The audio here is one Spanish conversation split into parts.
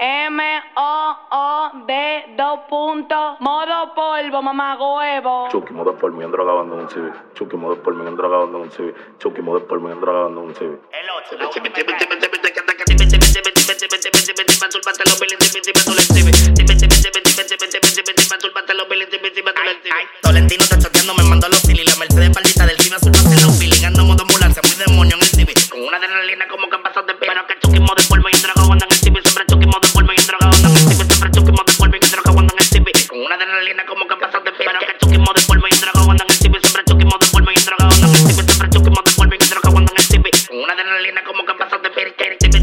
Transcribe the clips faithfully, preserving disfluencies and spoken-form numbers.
M O O D dos puntos. Modo polvo, mamá huevo. Chucky, modo por mí, drogado ando en un C V. Chucky, modo por mí, drogado ando en un C V. Chucky, modo por mí, drogado ando en un C V. El ocho, la última. Tolentino está choteando, me mandó a los Silly. La Mercedes paldita del cine azul pase los feeling. Ando modo ambulancia, muy demonio en el C V. Con una adrenalina como que han pasado de pie. Pero que Chucky modo polvo y un dragón anda en el C V. Siempre Chucky modo polvo y un dragón anda en el C V. Siempre Chucky modo polvo y un dragón anda en el C V. Con una adrenalina como que han pasado de pie. Pero que Chucky modo polvo y un dragón anda en el C V. Siempre Chucky modo polvo y un dragón anda en el C V. Siempre Chucky modo polvo y un dragón anda en el C V. Con una adrenalina como que han pasado de pie.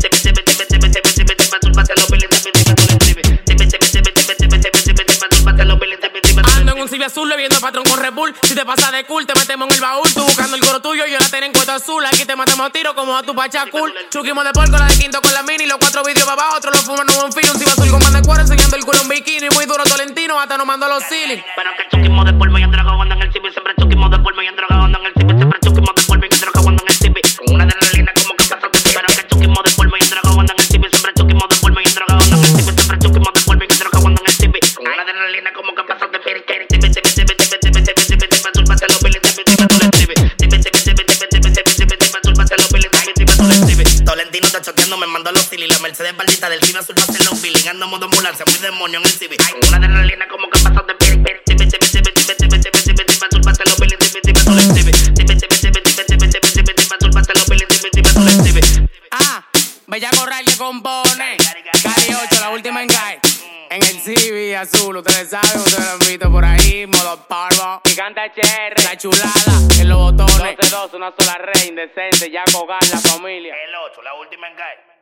Ando en un C V azul bebiendo patrón con Red Bull. Si te pasa de cool, te metemos en el baúl. Tú buscando el coro tuyo, yo la tengo en cuento azul. Aquí te matamos a tiro como a tu pacha cool. Chuquimos de porco, la de quinto con la mini. Los cuatro vídeos para abajo, otros los fumando en un filo. Un C V azul con banda de cuero enseñando el culo en bikini. Muy duro Tolentino, hasta nos mando los ceilings. Pero que chuquimos de polvo y en dragón anda en el C V. Siempre chuquimos de polvo y en dragón anda en el C V. Siempre chuquimos de polvo y en dragón anda en el C V. Con una adrenalina como que pasa de pie. Pero que chuquimos de polvo y en dragón anda en el C V. Siempre chuquimos de polvo y en dragón anda en el C V. Siempre chuquimos de polvo y en dragón anda en el C V. Con una adrenalina como que pasa de pie. Tolentino está choteando, me mandó a los Silly. La Mercedes paldita del cine azul pase los feeling. Ando modo ambulancia, muy demonio en el C V. Con una adrenalina como que han pasado de pie. Ah, Bella Corral que compone. Cari ocho, la última en Guy. En el C V azul, ustedes saben, ustedes lo han visto por ahí. Modo parvo. Gigante H R. La chulada en los botones. doce dos, una sola rey indecente. Ya Kogan, la familia. El ocho, la última en Guy.